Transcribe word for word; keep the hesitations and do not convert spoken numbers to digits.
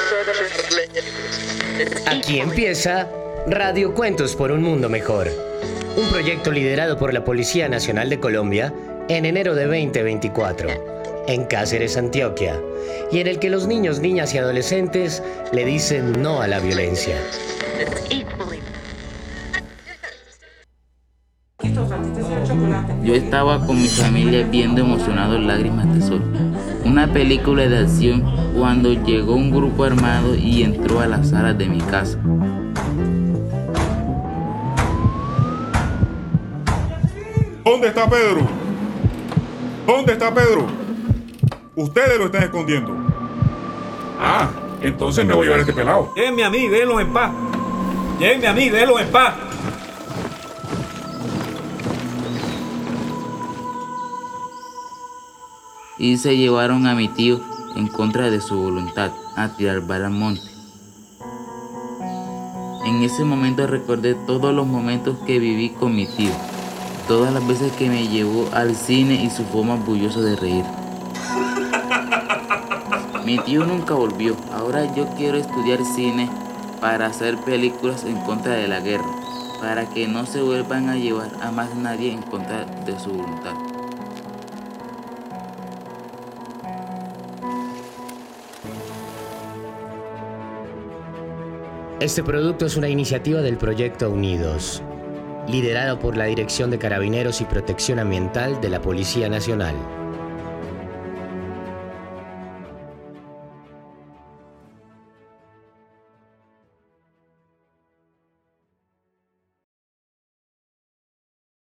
Aquí empieza Radio Cuentos por un Mundo Mejor, un proyecto liderado por la Policía Nacional de Colombia en enero de veinte veinticuatro, en Cáceres, Antioquia, y en el que los niños, niñas y adolescentes le dicen no a la violencia. Yo estaba con mi familia viendo emocionados Lágrimas de Sol, una película de acción, cuando llegó un grupo armado y entró a la sala de mi casa. ¿Dónde está Pedro? ¿Dónde está Pedro? Ustedes lo están escondiendo. Ah, entonces me voy a llevar a este pelado. Llévenme a mí, déjenlo en paz. Llévenme a mí, déjenlo en paz. Y se llevaron a mi tío en contra de su voluntad a tirar bala al monte. En ese momento recordé todos los momentos que viví con mi tío, todas las veces que me llevó al cine y su forma orgullosa de reír. Mi tío nunca volvió. Ahora yo quiero estudiar cine para hacer películas en contra de la guerra, para que no se vuelvan a llevar a más nadie en contra de su voluntad. Este producto es una iniciativa del Proyecto Unidos, liderado por la Dirección de Carabineros y Protección Ambiental de la Policía Nacional.